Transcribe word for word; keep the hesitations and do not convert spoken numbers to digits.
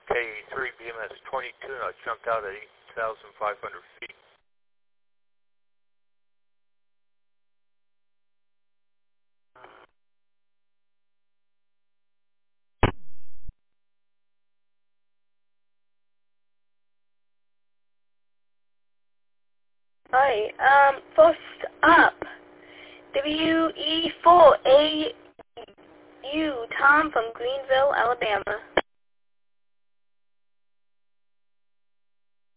K three B M S twenty-two, and I jumped out at eight thousand five hundred feet. Hi, um, first up, W E four A U, Tom from Greenville, Alabama.